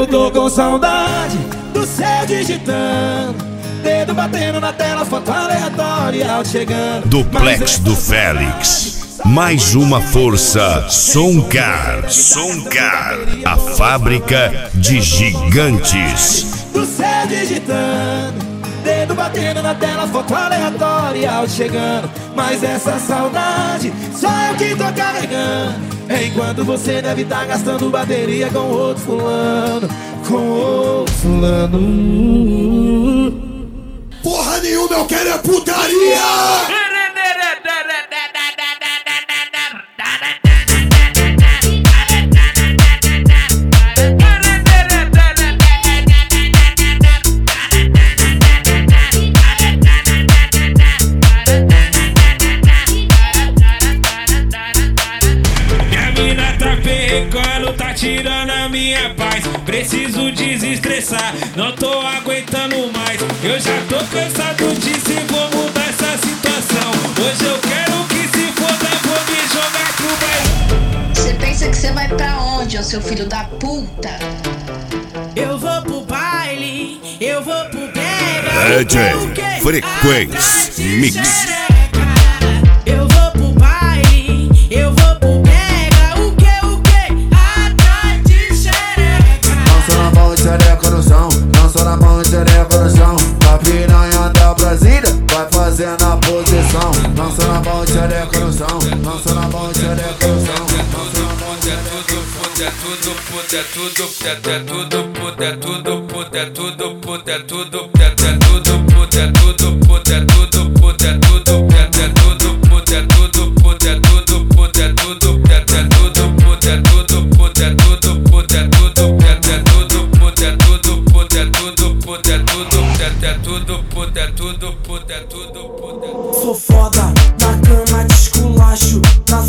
Eu tô com saudade do céu digitando, dedo batendo na tela, foto aleatória chegando. Duplex do Félix, mais uma força. Soncar, a fábrica de gigantes. Do céu digitando, dedo batendo na tela, foto aleatória chegando. Mas essa saudade só eu que tô carregando, enquanto você deve estar gastando bateria com outro fulano, com outro fulano. Porra nenhuma, eu quero é putaria! Tá tirando a minha paz, preciso desestressar, não tô aguentando mais. Eu já tô cansado disso e vou mudar essa situação. Hoje eu quero que se foda, vou me jogar pro baile. Você pensa que você vai pra onde, ô seu filho da puta? Eu vou pro baile, eu vou pro brega. DJ Frequência Mix. Eu vou pro baile, eu vou pro brega. O que? Atrás de xereca. Dança na mão de xereca no chão, dança na mão de xereca no chão. A piranha da Brasília vai fazendo a posição. Dança na mão de xereca no chão, dança na mão de xereca no chão. Sou foda, na cama de esculacho, na